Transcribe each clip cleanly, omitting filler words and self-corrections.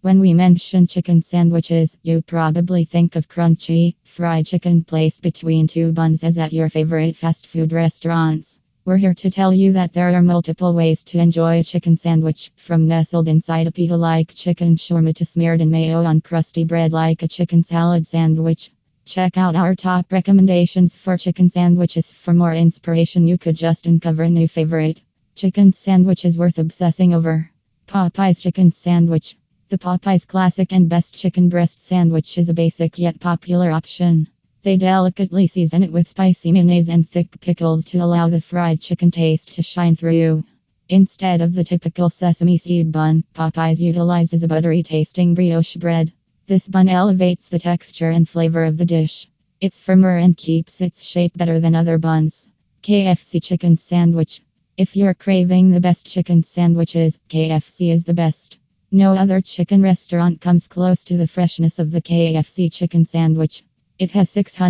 When we mention chicken sandwiches, you probably think of crunchy, fried chicken placed between two buns as at your favorite fast food restaurants. We're here to tell you that there are multiple ways to enjoy a chicken sandwich, from nestled inside a pita like chicken shawarma to smeared in mayo on crusty bread like a chicken salad sandwich. Check out our top recommendations for chicken sandwiches. For more inspiration, you could just uncover a new favorite. Chicken sandwiches worth obsessing over. Popeye's chicken sandwich. The Popeye's classic and best chicken breast sandwich is a basic yet popular option. They delicately season it with spicy mayonnaise and thick pickles to allow the fried chicken taste to shine through. Instead of the typical sesame seed bun, Popeye's utilizes a buttery tasting brioche bread. This bun elevates the texture and flavor of the dish. It's firmer and keeps its shape better than other buns. KFC chicken sandwich. If you're craving the best chicken sandwiches, KFC is the best. No other chicken restaurant comes close to the freshness of the KFC chicken sandwich. It has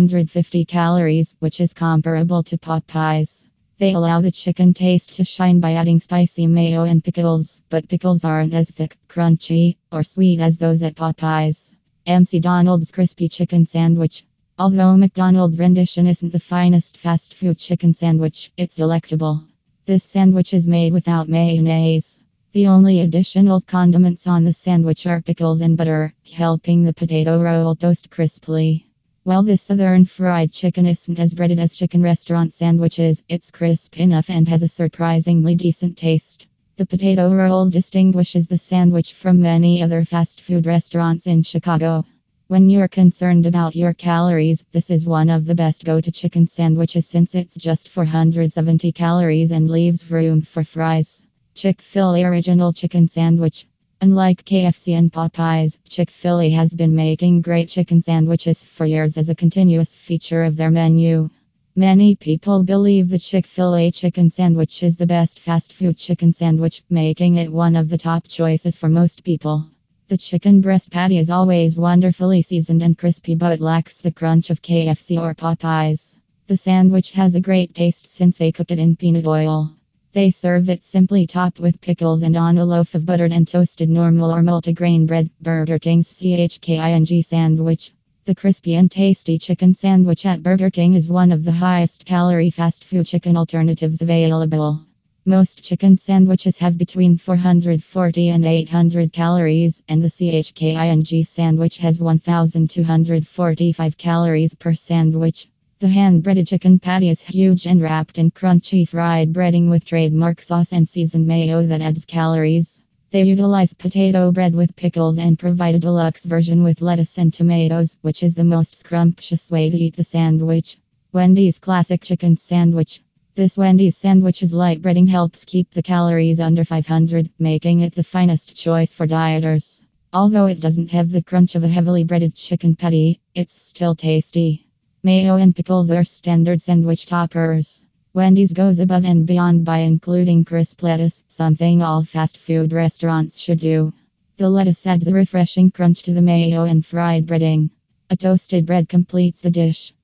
650 calories, which is comparable to Popeyes. They allow the chicken taste to shine by adding spicy mayo and pickles, but pickles aren't as thick, crunchy, or sweet as those at Popeyes. McDonald's crispy chicken sandwich. Although McDonald's rendition isn't the finest fast food chicken sandwich, it's delectable. This sandwich is made without mayonnaise. The only additional condiments on the sandwich are pickles and butter, helping the potato roll toast crisply. While this southern fried chicken isn't as breaded as chicken restaurant sandwiches, it's crisp enough and has a surprisingly decent taste. The potato roll distinguishes the sandwich from many other fast food restaurants in Chicago. When you're concerned about your calories, this is one of the best go-to chicken sandwiches since it's just 470 calories and leaves room for fries. Chick-fil-A Original Chicken Sandwich. Unlike KFC and Popeyes, Chick-fil-A has been making great chicken sandwiches for years as a continuous feature of their menu. Many people believe the Chick-fil-A chicken sandwich is the best fast food chicken sandwich, making it one of the top choices for most people. The chicken breast patty is always wonderfully seasoned and crispy but lacks the crunch of KFC or Popeyes. The sandwich has a great taste since they cook it in peanut oil. They serve it simply topped with pickles and on a loaf of buttered and toasted normal or multigrain bread. Burger King's CHKING sandwich. The crispy and tasty chicken sandwich at Burger King is one of the highest calorie fast food chicken alternatives available. Most chicken sandwiches have between 440 and 800 calories, and the CHKING sandwich has 1,245 calories per sandwich. The hand-breaded chicken patty is huge and wrapped in crunchy fried breading with trademark sauce and seasoned mayo that adds calories. They utilize potato bread with pickles and provide a deluxe version with lettuce and tomatoes, which is the most scrumptious way to eat the sandwich. Wendy's Classic Chicken Sandwich. This Wendy's sandwich's light breading helps keep the calories under 500, making it the finest choice for dieters. Although it doesn't have the crunch of a heavily breaded chicken patty, it's still tasty. Mayo and pickles are standard sandwich toppers. Wendy's goes above and beyond by including crisp lettuce, something all fast food restaurants should do. The lettuce adds a refreshing crunch to the mayo and fried breading. A toasted bread completes the dish.